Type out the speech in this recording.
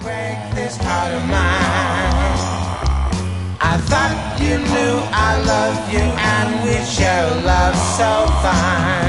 break this heart of mine. I thought you knew I loved you and we'd share a love so fine.